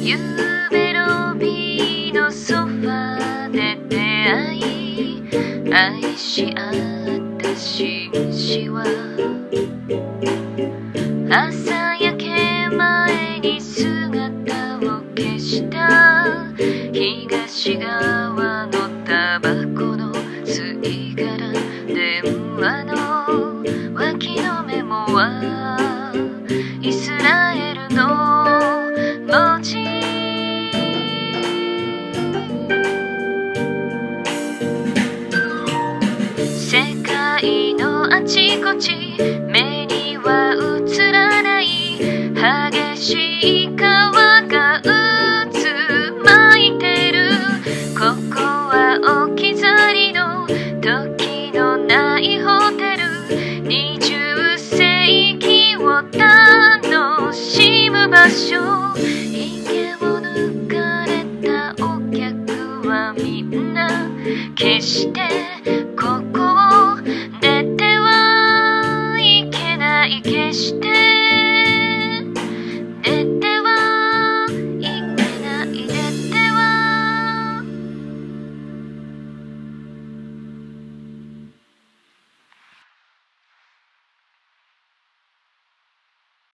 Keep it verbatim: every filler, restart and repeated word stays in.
夕べロビーのソファで出会い、愛し合った紳士は朝焼け前に姿を消した東側のタバコの吸い殻、電話の脇のメモはイスラエルの文字。世界のあちこち目には映らない激しい川が渦巻いてる。ここは置き去りの時のないホテル、にじゅっせいきを楽しむ場所。息を抜かれたお客はみんな決して